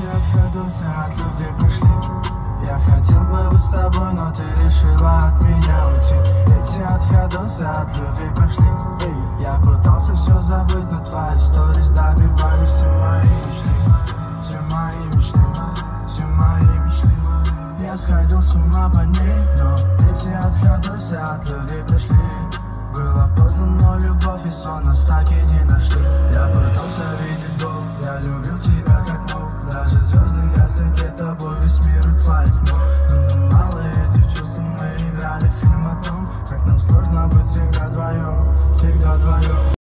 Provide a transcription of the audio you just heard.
отходусы от любви пошли. Я хотел бы быть с тобой, но ты решила от меня уйти. Эти отходусы от любви пошли. Я пытался все забыть, но твои сторис добивали все мои мечты. Все мои мечты, все мои мечты. Я сходил с ума по ней, но эти отходусы от любви пришли. Было поздно, но любовь и сон нас так и не нашли. Я пытался видеть гол, я любил тебя.